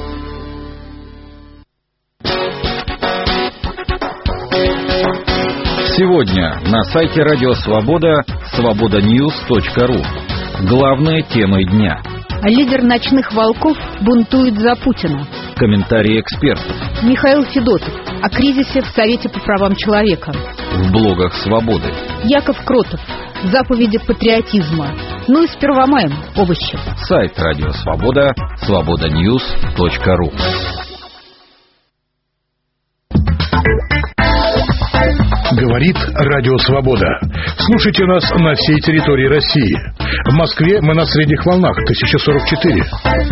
Сегодня на сайте Радио Свобода свобода ньюс точка ру. Главные темы дня. Лидер ночных волков бунтует за Путина. Комментарии экспертов. Михаил Федотов о кризисе в Совете по правам человека. В блогах Свободы. Яков Кротов. Заповеди патриотизма. Ну и с Первомаем овощи. Сайт Радио Свобода свобода ньюс точка ру. Говорит Радио Свобода. Слушайте нас на всей территории России. В Москве мы на средних волнах тысяча сорок четыре.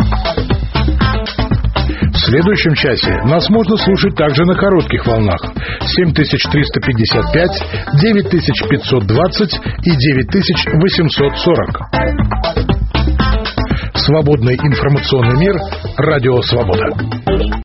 В следующем часе нас можно слушать также на коротких волнах семь тысяч триста пятьдесят пять, девять тысяч пятьсот двадцать и девять тысяч восемьсот сорок. Свободный информационный мир. Радио Свобода.